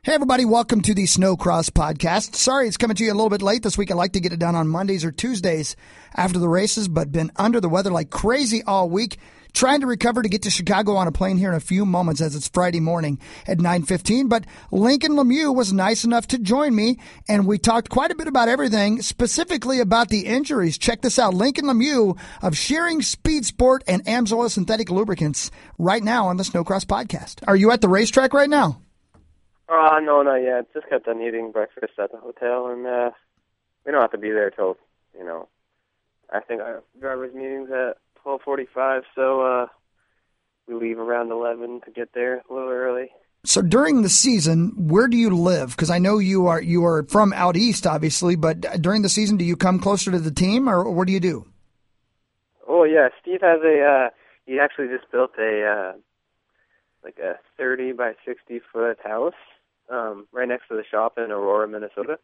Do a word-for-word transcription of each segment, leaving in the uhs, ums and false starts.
Hey, everybody. Welcome to the Snowcross podcast. Sorry it's coming to you a little bit late this week. I like to get it done on Mondays or Tuesdays after the races, but been under the weather like crazy all week. Trying to recover to get to Chicago on a plane here in a few moments as it's Friday morning at nine fifteen. But Lincoln Lemieux was nice enough to join me, and we talked quite a bit about everything, specifically about the injuries. Check this out. Lincoln Lemieux of Shearing Speed Sport and Amsoil Synthetic Lubricants right now on the Snowcross podcast. Are you at the racetrack right now? Uh, no, not yet. Just got done eating breakfast at the hotel, and uh, we don't have to be there till, you know, I think our driver's meeting's at twelve forty-five, so uh, we leave around eleven to get there a little early. So during the season, where do you live? Because I know you are you are from out east, obviously, but during the season, do you come closer to the team, or what do you do? Oh, yeah. Steve has a, uh, he actually just built a, uh, like a thirty by sixty foot house um, right next to the shop in Aurora, Minnesota.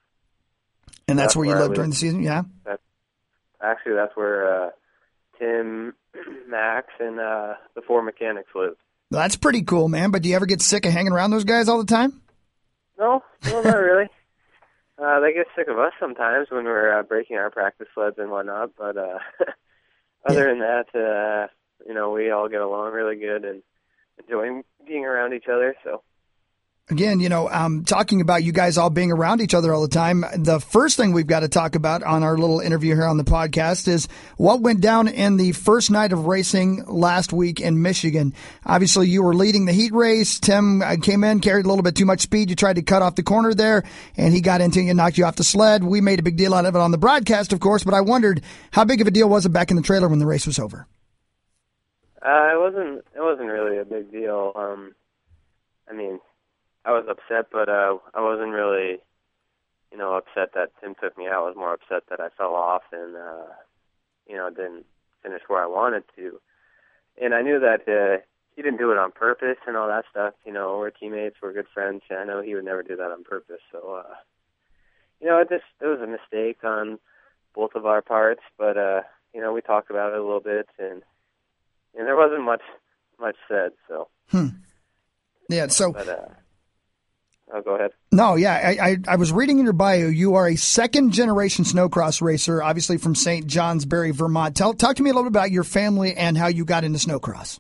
And that's, that's where you live live during the season, yeah? That's, actually, that's where uh, Tim, Max, and uh, the four mechanics live. That's pretty cool, man. But do you ever get sick of hanging around those guys all the time? No, no, not really. Uh, they get sick of us sometimes when we're uh, breaking our practice sleds and whatnot. But uh, other yeah. than that, uh, you know, we all get along really good and enjoy being around each other. So. Again, you know, um, talking about you guys all being around each other all the time, the first thing we've got to talk about on our little interview here on the podcast is what went down in the first night of racing last week in Michigan. Obviously, you were leading the heat race. Tim came in, carried a little bit too much speed. You tried to cut off the corner there, and he got into you and knocked you off the sled. We made a big deal out of it on the broadcast, of course, but I wondered how big of a deal was it back in the trailer when the race was over? Uh, it wasn't. It wasn't really a big deal. Um, I mean. I was upset, but uh, I wasn't really, you know, upset that Tim took me out. I was more upset that I fell off and, uh, you know, didn't finish where I wanted to. And I knew that uh, he didn't do it on purpose and all that stuff. You know, we're teammates, we're good friends, and I know he would never do that on purpose. So, uh, you know, it just it was a mistake on both of our parts. But, uh, you know, we talked about it a little bit, and and there wasn't much much said. So, hmm. yeah. So. But, uh, Oh, go ahead. No, yeah, I, I I was reading in your bio. You are a second-generation snowcross racer, obviously from Saint Johnsbury, Vermont. Tell talk to me a little bit about your family and how you got into snowcross.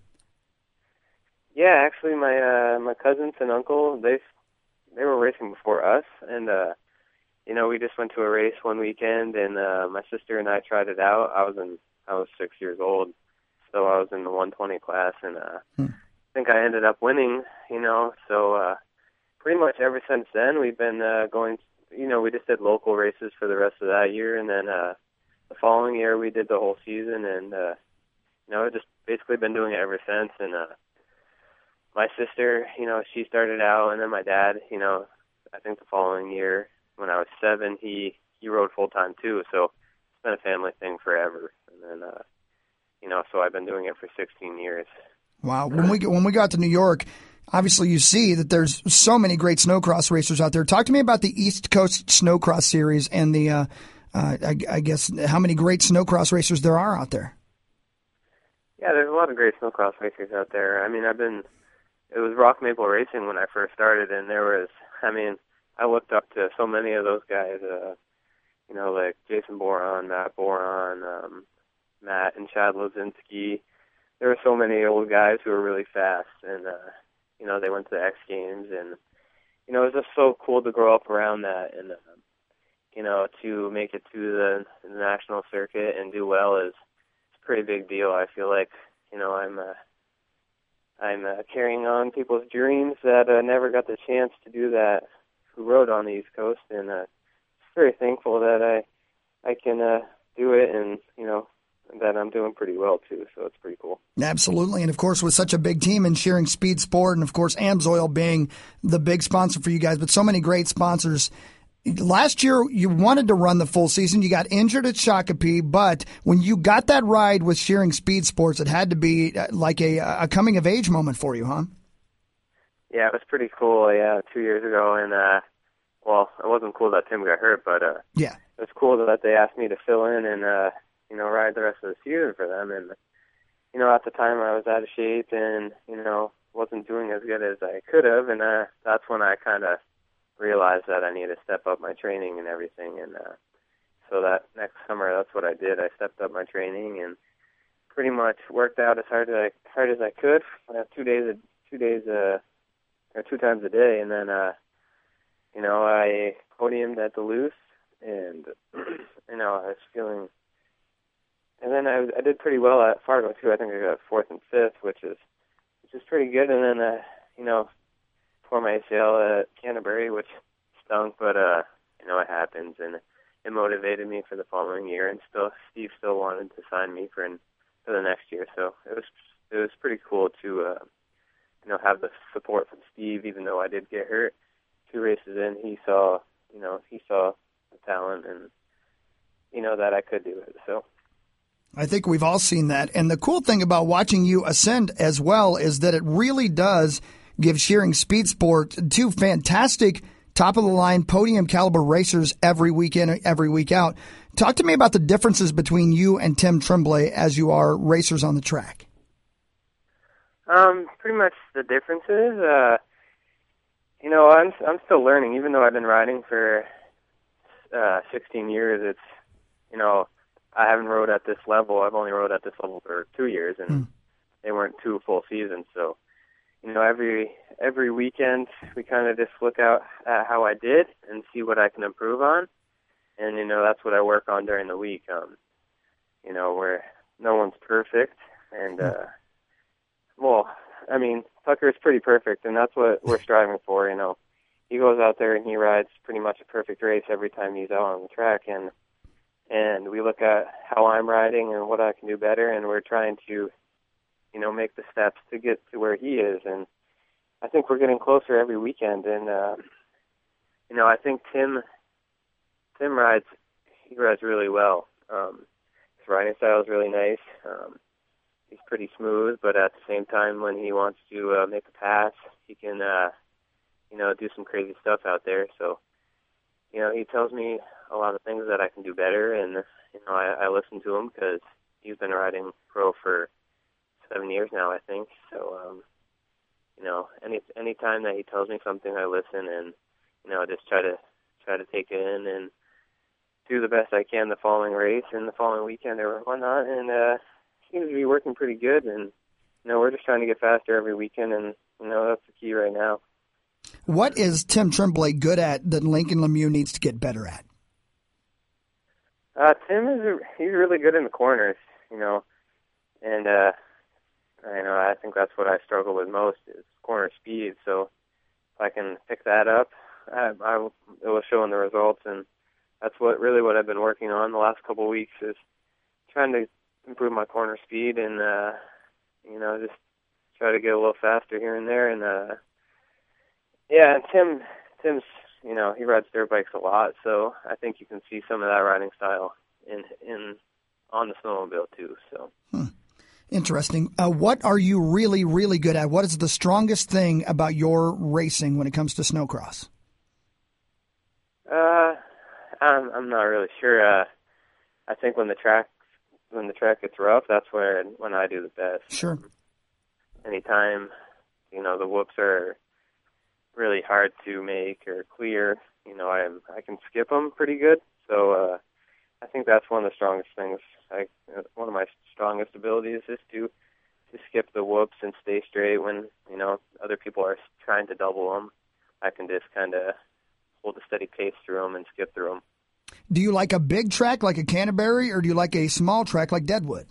Yeah, actually, my uh, my cousins and uncle they they were racing before us, and uh, you know we just went to a race one weekend, and uh, my sister and I tried it out. I was in I was six years old, so I was in the one twenty class, and uh, hmm. I think I ended up winning. You know, so. Uh, Pretty much ever since then, we've been uh, going, you know, we just did local races for the rest of that year, and then uh, the following year we did the whole season, and, uh, you know, just basically been doing it ever since. And uh, my sister, you know, she started out, and then my dad, you know, I think the following year when I was seven, he, he rode full-time too, so it's been a family thing forever. And then, uh, you know, so I've been doing it for sixteen years. Wow. When we, when we got to New York, obviously, you see that there's so many great snowcross racers out there. Talk to me about the East Coast Snowcross Series and the, uh, uh, I, I guess, how many great snowcross racers there are out there. Yeah, there's a lot of great snowcross racers out there. I mean, I've been, it was Rock Maple Racing when I first started, and there was, I mean, I looked up to so many of those guys, uh, you know, like Jason Boron, Matt Boron, um, Matt and Chad Lozinski. There were so many old guys who were really fast, and, uh, you know, they went to the X Games, and, you know, it was just so cool to grow up around that, and, uh, you know, to make it to the, the national circuit and do well is it's a pretty big deal. I feel like, you know, I'm uh, I'm uh, carrying on people's dreams that uh, never got the chance to do that who rode on the East Coast, and uh, very thankful that I I can uh, do it, and, you know, that I'm doing pretty well, too, so it's pretty cool. Absolutely, and of course, with such a big team in Shearing Speed Sport, and of course, Amsoil being the big sponsor for you guys, but so many great sponsors. Last year, you wanted to run the full season. You got injured at Shakopee, but when you got that ride with Shearing Speed Sports, it had to be like a, a coming-of-age moment for you, huh? Yeah, it was pretty cool, yeah, two years ago, and, uh, well, it wasn't cool that Tim got hurt, but uh, yeah, it was cool that they asked me to fill in and, uh, you know, ride the rest of the season for them. And, you know, at the time I was out of shape and, you know, wasn't doing as good as I could have, and uh, that's when I kind of realized that I need to step up my training and everything. And uh, so that next summer, that's what I did. I stepped up my training and pretty much worked out as hard as I hard as I could, uh, two days a, two days uh, or two times a day, and then uh, you know I podiumed at Duluth, and you know I was feeling. And then I, I did pretty well at Fargo too. I think I got fourth and fifth, which is which is pretty good. And then uh, you know, tore my A C L at Canterbury, which stunk, but uh, you know it happens, and it motivated me for the following year. And still, Steve still wanted to sign me for an, for the next year, so it was it was pretty cool to uh, you know have the support from Steve, even though I did get hurt. Two races in, he saw you know he saw the talent and you know that I could do it. So. I think we've all seen that. And the cool thing about watching you ascend as well is that it really does give Shearing Speed Sport two fantastic top-of-the-line podium caliber racers every week in, every week out. Talk to me about the differences between you and Tim Tremblay as you are racers on the track. Um, pretty much the differences, uh, you know, I'm I'm still learning. Even though I've been riding for uh, sixteen years, it's, you know, I haven't rode at this level. I've only rode at this level for two years, and mm. they weren't two full seasons. So, you know, every every weekend we kind of just look out at how I did and see what I can improve on. And, you know, that's what I work on during the week. Um, you know, where no one's perfect. And, uh, well, I mean, Tucker is pretty perfect, and that's what we're striving for, you know. He goes out there and he rides pretty much a perfect race every time he's out on the track. And And we look at how I'm riding and what I can do better, and we're trying to, you know, make the steps to get to where he is. And I think we're getting closer every weekend. And, uh, you know, I think Tim Tim rides, he rides really well. Um, his riding style is really nice. Um, he's pretty smooth, but at the same time, when he wants to uh, make a pass, he can, uh, you know, do some crazy stuff out there. So, you know, he tells me a lot of things that I can do better, and, you know, I, I listen to him because he's been riding pro for seven years now, I think. So, um, you know, any any time that he tells me something, I listen and, you know, just try to try to take it in and do the best I can the following race and the following weekend or whatnot. And uh, seems to be working pretty good. And, you know, we're just trying to get faster every weekend, and, you know, that's the key right now. What is Tim Tremblay good at that Lincoln Lemieux needs to get better at? Uh, Tim is a, he's really good in the corners, you know, and uh, I know I think that's what I struggle with most is corner speed. So if I can pick that up, I, I will, it will show in the results, and that's what really what I've been working on the last couple of weeks is trying to improve my corner speed and uh, you know just try to get a little faster here and there. And uh, yeah, and Tim Tim's. You know, he rides dirt bikes a lot, so I think you can see some of that riding style in in on the snowmobile too. So, hmm. Interesting. Uh, what are you really, really good at? What is the strongest thing about your racing when it comes to snowcross? Uh, I'm I'm not really sure. Uh, I think when the track when the track gets rough, that's where when I do the best. Sure. Anytime, you know, the whoops are really hard to make or clear, you know, I I can skip them pretty good. So uh, I think that's one of the strongest things. I, one of my strongest abilities is to to skip the whoops and stay straight when, you know, other people are trying to double them. I can just kind of hold a steady pace through them and skip through them. Do you like a big track like a Canterbury, or do you like a small track like Deadwood?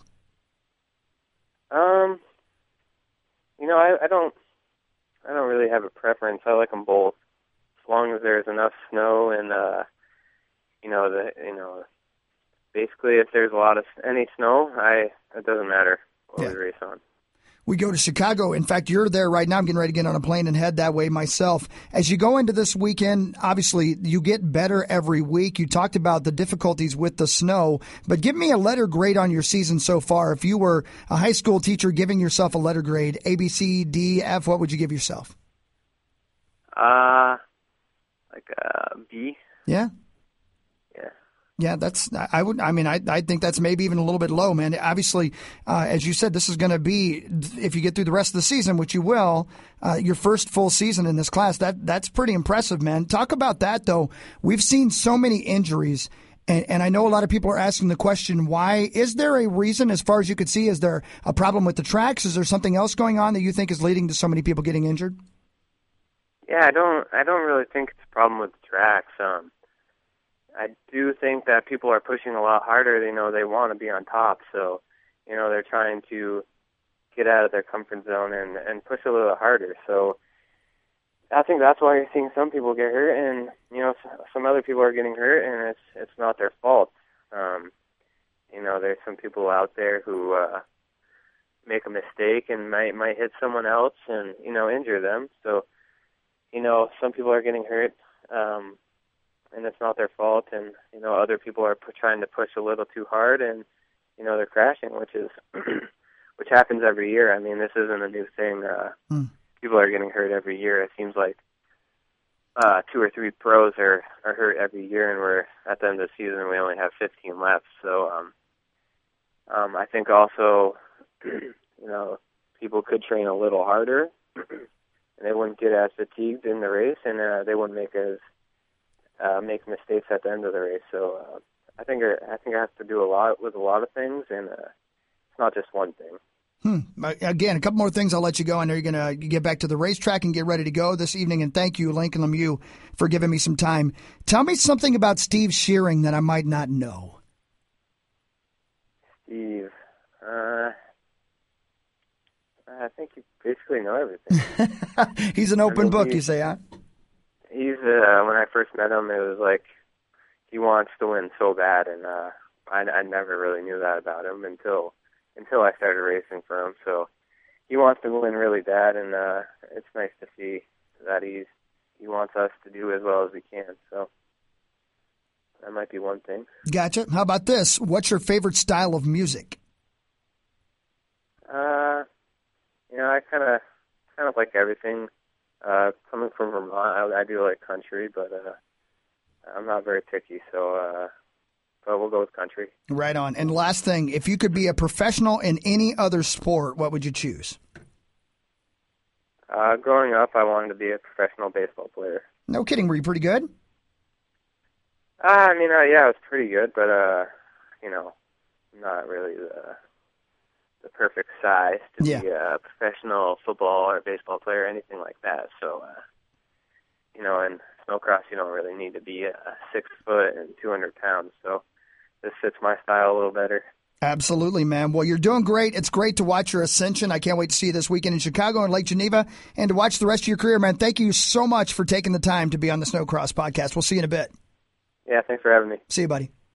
Um, you know, I, I don't. I don't really have a preference. I like them both, as long as there's enough snow and, uh, you know, the you know, basically if there's a lot of any snow, I it doesn't matter what yeah. we race on. We go to Chicago. In fact, you're there right now. I'm getting ready to get on a plane and head that way myself. As you go into this weekend, obviously you get better every week. You talked about the difficulties with the snow, but give me a letter grade on your season so far. If you were a high school teacher giving yourself a letter grade, A, B, C, D, F, what would you give yourself? Uh, like a B. Yeah? Yeah. Yeah, that's, I would, I mean, I, I think that's maybe even a little bit low, man. Obviously, uh, as you said, this is going to be, if you get through the rest of the season, which you will, uh, your first full season in this class. That, that's pretty impressive, man. Talk about that, though. We've seen so many injuries, and, and I know a lot of people are asking the question, why? Is there a reason, as far as you could see? Is there a problem with the tracks? Is there something else going on that you think is leading to so many people getting injured? Yeah, I don't, I don't really think it's a problem with the tracks. Um, I do think that people are pushing a lot harder. They know they want to be on top, so you know they're trying to get out of their comfort zone and and push a little harder. So I think that's why you're seeing some people get hurt, and you know some other people are getting hurt, and it's it's not their fault. Um, you know, there's some people out there who uh, make a mistake and might might hit someone else and you know injure them. So you know some people are getting hurt. Um, And it's not their fault, and you know other people are p- trying to push a little too hard, and you know they're crashing, which is which happens every year. I mean, this isn't a new thing. Uh, mm. People are getting hurt every year. It seems like uh, two or three pros are are hurt every year, and we're at the end of the season. We only have fifteen left, so um, um, I think also you know people could train a little harder, and they wouldn't get as fatigued in the race, and uh, they wouldn't make as Uh, make mistakes at the end of the race. So uh, I think it, I think it has to do a lot with a lot of things, and uh, it's not just one thing. Hmm. Again, a couple more things. I'll let you go. I know you're going to get back to the racetrack and get ready to go this evening. And thank you, Lincoln Lemieux, for giving me some time. Tell me something about Steve Shearing that I might not know. Steve, uh, I think you basically know everything. He's an open I mean, book, he, you say, huh? He's uh, when I first met him, it was like he wants to win so bad, and uh, I, I never really knew that about him until until I started racing for him. So he wants to win really bad, and uh, it's nice to see that he's he wants us to do as well as we can. So that might be one thing. Gotcha. How about this? What's your favorite style of music? Uh, you know, I kind of kind of like everything. Uh, coming from Vermont, I, I do like country, but uh, I'm not very picky, so uh, but we'll go with country. Right on. And last thing, if you could be a professional in any other sport, what would you choose? Uh, growing up, I wanted to be a professional baseball player. No kidding. Were you pretty good? Uh, I mean, uh, yeah, I was pretty good, but, uh, you know, not really the the perfect size to yeah. be a professional football or baseball player or anything like that. So, uh, you know, in snowcross, you don't really need to be a six foot and two hundred pounds. So this fits my style a little better. Absolutely, man. Well, you're doing great. It's great to watch your ascension. I can't wait to see you this weekend in Chicago and Lake Geneva and to watch the rest of your career, man. Thank you so much for taking the time to be on the Snowcross podcast. We'll see you in a bit. Yeah, thanks for having me. See you, buddy.